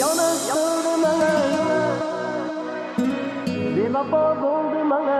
Xiyonat qildi menga, bevafo bo'ldi menga.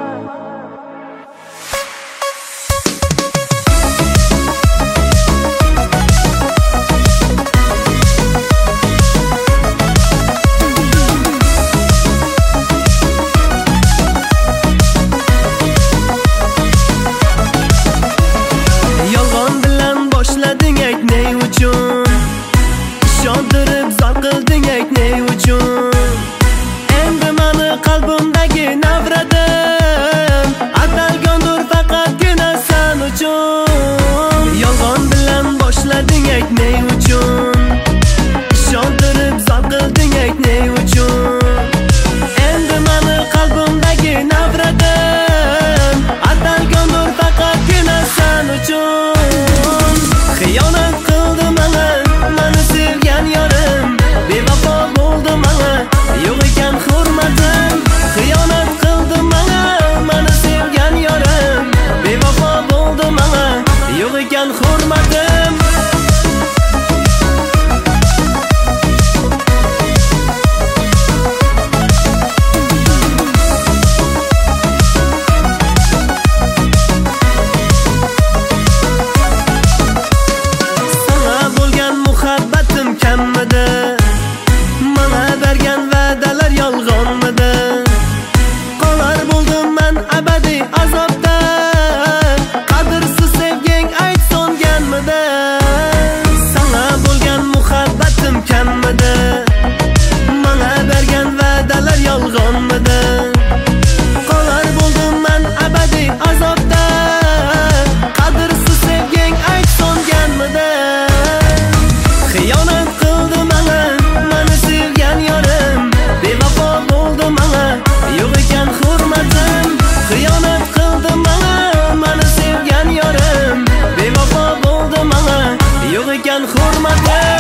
Ishontirib zor qilding aytmay uchun. Endi meni qalbimdagi nafratim atalgandir faqatgina sen uchun. Yolg'on bilan boshlading aytmay uchun. Ishontirib zor qilding aytmay uchun. Endi meni qalbimdagi nafratim atalgandir faqatgina sen uchun. Xiyonat qildi menga meni sevgan yorim, bevafo bo'ldi menga yo'q ekan hurmatim. Xiyonat qildi menga meni sevgan yorim, bevafo bo'ldi menga yo'q ekan hurmatim. Muhabbatim kammidi, menga bergan va'dalar yolg'onmidi? Qolar bo'ldim men abadiy azobda, qadrsiz sevging ayt so'nganmidi? Sana bo'lgan muhabbatim kammidi, menga bergan va'dalar yolg'onmidi? Qolar bo'ldim men abadiy azobda, qadrsiz sevging ayt so'nganmidi? Xiyonat qildi menga meni sevgan yorim, bevafo bo'ldi menga yo'q ekan hurmatim. Xiyonat qildi menga meni sevgan yorim, bevafo bo'ldi menga yo'q ekan hurmatim.